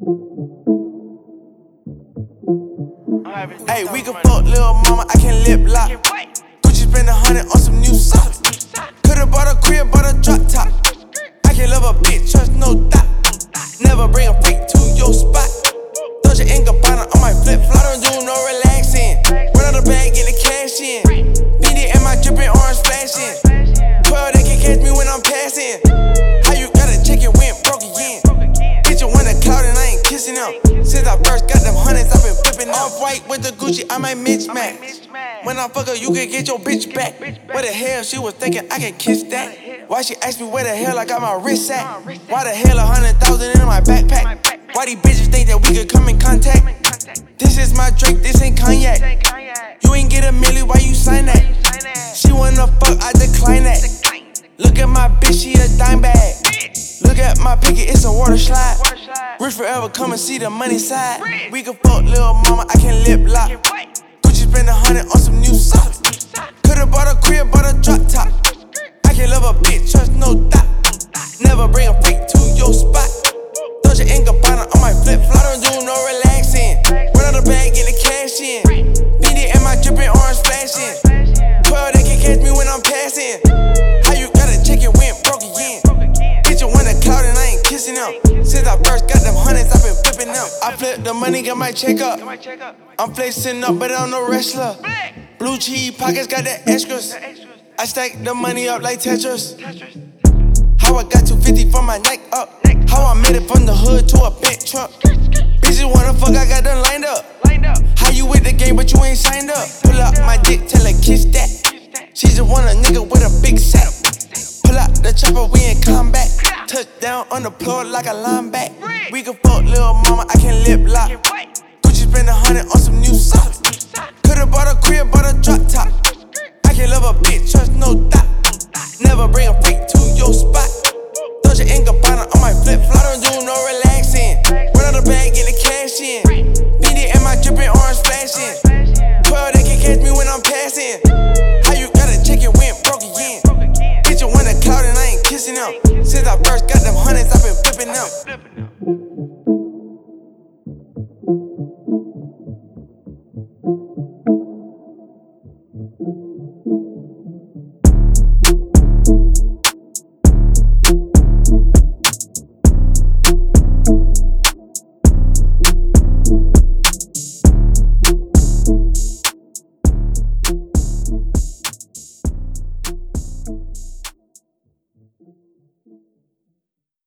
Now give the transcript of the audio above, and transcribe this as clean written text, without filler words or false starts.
Hey, we can fuck lil' mama, I can lip lock. Gucci spend 100 on some new socks. Could've bought a crib, bought a drop top. I can love a bitch, trust no doubt. Never bring a freak to your spot. Dolce & Gabbana on my flip-flop. I don't do no relaxing. Run out the bag, get the cash in. BD and my drippin' orange flashing. 12, they can catch me when I'm passing. How you gotta check it when broke again? Bitch, you want a cloud and I ain't kissing them. Since I first got them hundreds, I've been flipping off-white with the Gucci, I might mismatch. When I fuck her, you can get your bitch back. Where the hell she was thinking I can kiss that? Why she asked me where the hell I got my wrist at? Why the hell 100,000 in my backpack? Why these bitches think that we could come in contact? This is my Drake, this ain't cognac. You ain't get a milli, why you sign that? She wanna fuck, I decline that. Look at my bitch, she a dime bag. Look at my picket, it's a water slide. Rich forever, come and see the money side. We can fuck lil' mama, I can lip lock. Gucci spend 100 on some new socks. Could've bought a crib, bought a drop top. I can love a bitch, trust no doubt. Never bring a freak to your spot. Dolce & Gabbana on my flip-flop. I don't do no relaxing. Run out the bag, get the cash in. BD and my drippin' orange flashing. 12, they can catch me when I'm passing. How you gotta check it when broke again? Bitch, you want a cloud and I ain't kissing them. Since I first got them hundreds, I've been flipping them. I flip the money, got my check up. I'm flexing up, but I'm no wrestler. Blue cheese pockets got the extras. I stack the money up like Tetris. How I got 250 from my neck up. How I made it from the hood to a big truck. Bitches wanna fuck, I got them lined up. How you with the game, but you ain't signed up? Pull out my dick, tell her kiss that. She just want a nigga with a big sack. Pull out the chopper, we in combat. Touchdown on the floor like a linebacker. We can fuck lil' mama, I can lip lock. Gucci spend 100 on some new socks.